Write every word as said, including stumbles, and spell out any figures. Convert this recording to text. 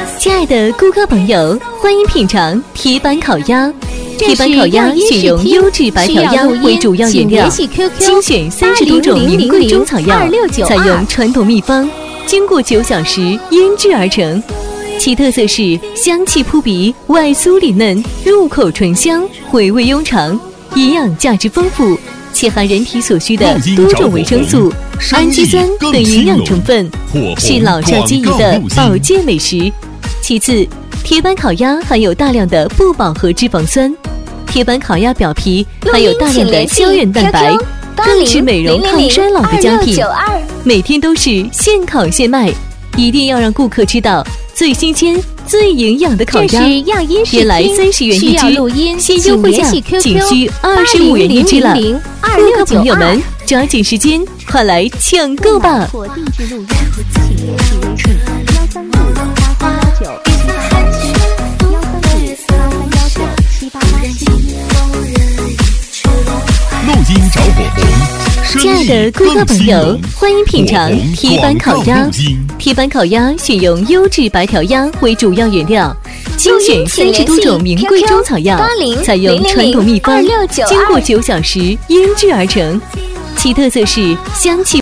亲爱的顾客朋友，欢迎品尝铁板烤鸭。铁板烤鸭选用优质白条鸭为主要原料，精选三十多种名贵中草药，采用传统秘方，经过九小时腌制而成。其特色是香气扑鼻，外酥里嫩，入口醇香，回味悠长，营养价值丰富，且含人体所需的多种维生素、氨基酸等营养成分，是老少皆宜的保健美食。其次，铁板烤鸭含有大量的不饱和脂肪酸，铁板烤鸭表皮含有大量的胶原蛋白，更是美容抗衰老的佳品。每天都是现烤现卖，一定要让顾客吃到最新鲜、最营养的烤鸭。原来三十元一只，现优惠价仅需二十五元一只了。顾客朋友们，抓紧时间，快来抢购吧！ 录音找火红， 亲爱的顾客朋友，欢迎品尝铁板烤鸭。铁板烤鸭选用优质白条鸭为主要原料，精选三十多种名贵中草药，采用传统秘方，经过九小时腌制而成。其特色是香气